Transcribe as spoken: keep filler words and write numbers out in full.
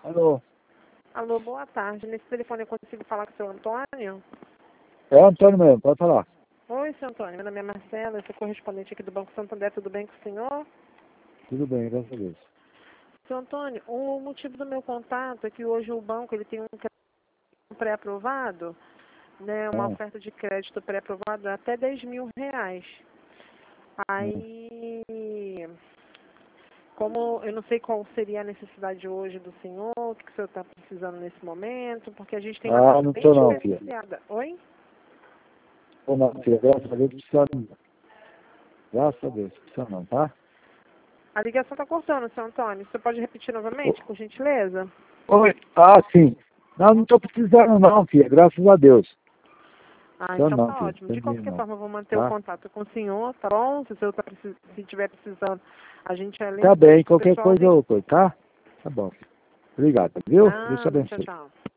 Alô? Alô, boa tarde. Nesse telefone eu consigo falar com o seu Antônio? É o Antônio mesmo, pode falar. Oi, seu Antônio. Meu nome é Marcela, eu sou correspondente aqui do Banco Santander. Tudo bem com o senhor? Tudo bem, graças a Deus. Seu Antônio, o motivo do meu contato é que hoje o banco ele tem um pré-aprovado, né, uma Ah, oferta de crédito pré-aprovado até dez mil reais. ah. Aí, como eu não sei qual seria a necessidade hoje do senhor, o que o senhor está precisando nesse momento, porque a gente tem uma Ah, taxa não bem tô não, filha. diferenciada. Oi? Tô não, filha, graças a Deus, precisa não. Graças a Deus, precisa não, tá? A ligação está cortando, seu Antônio. Você pode repetir novamente, por gentileza? Oi, ah, sim. Não, não tô precisando não, filha, graças a Deus. Ah, Precisa então não, tá filha, ótimo. De entendi qualquer não, forma, eu vou manter o tá? contato com o senhor, tá bom? Se o senhor tá precis... se estiver precisando, a gente além Tá do bem, serviço qualquer pessoal coisa vem. eu, tá? Tá bom, filha. Obrigado, viu? Deus te Nada, tchau, abençoe. tchau.